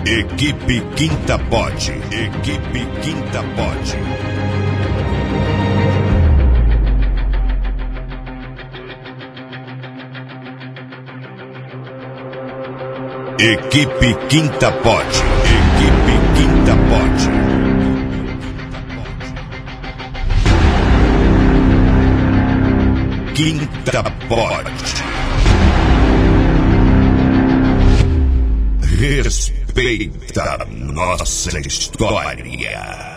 Equipe Quinta Pod. Equipe Quinta Pod. Equipe Quinta Pod. Equipe Quinta Pod. Quinta Pod. Respeita nossa história.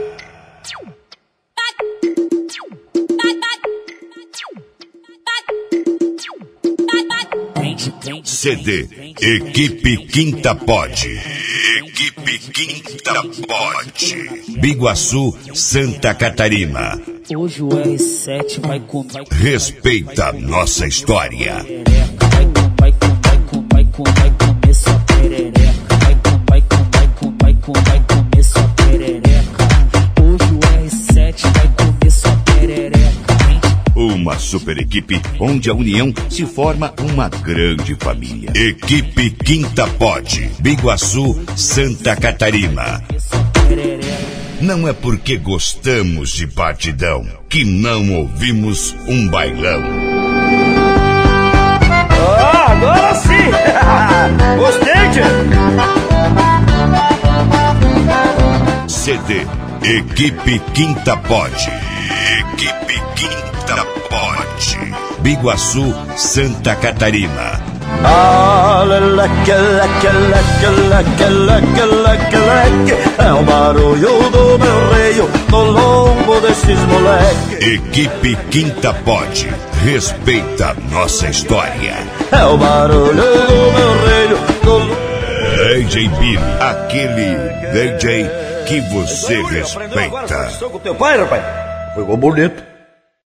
CD Equipe Quinta Pod. Equipe Quinta Pod. Biguaçu, Santa Catarina. Hoje o R7 vai comer. Respeita nossa história. Vai comer sua perereca. Vai comer sua perereca. Hoje o R7 vai comer sua perereca. Uma super equipe onde a união se forma uma grande família. Equipe Quinta Pod. Biguaçu, Santa Catarina. Não é porque gostamos de batidão que não ouvimos um bailão. Agora sim! Gostei, tio! CD Equipe Quinta Pod. Equipe Quinta Pod. Biguaçu, Santa Catarina. É o barulho do meu reio no lombo desses moleques. Equipe Quinta Pod. Respeita nossa história. É o barulho do meu reio no... DJ Billy, aquele DJ que você respeita. Com teu pai, rapaz? Foi bonito.